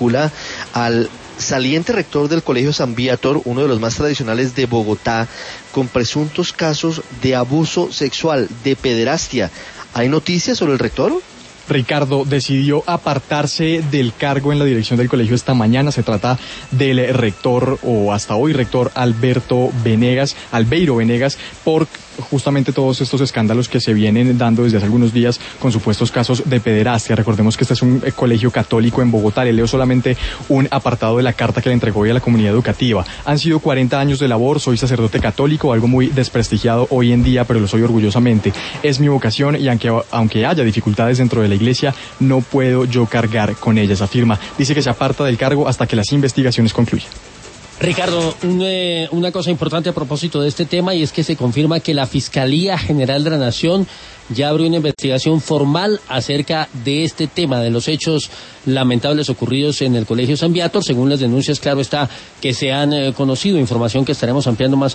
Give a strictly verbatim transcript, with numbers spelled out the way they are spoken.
vincula al saliente rector del Colegio San Viator, uno de los más tradicionales de Bogotá, con presuntos casos de abuso sexual, de pederastia. ¿Hay noticias sobre el rector? Ricardo decidió apartarse del cargo en la dirección del colegio esta mañana. Se trata del rector, o hasta hoy rector, Alberto Venegas, Albeiro Venegas, por justamente todos estos escándalos que se vienen dando desde hace algunos días con supuestos casos de pederastia. Recordemos que este es un colegio católico en Bogotá. Le leo solamente un apartado de la carta que le entregó hoy a la comunidad educativa. Han sido cuarenta años de labor, soy sacerdote católico, algo muy desprestigiado hoy en día, pero lo soy orgullosamente. Es mi vocación y aunque, aunque haya dificultades dentro de la iglesia, no puedo yo cargar con ellas, afirma. Dice que se aparta del cargo hasta que las investigaciones concluyan. Ricardo, un, eh, una cosa importante a propósito de este tema, y es que se confirma que la Fiscalía General de la Nación ya abrió una investigación formal acerca de este tema, de los hechos lamentables ocurridos en el Colegio San Viator, según las denuncias, claro está, que se han eh, conocido, información que estaremos ampliando más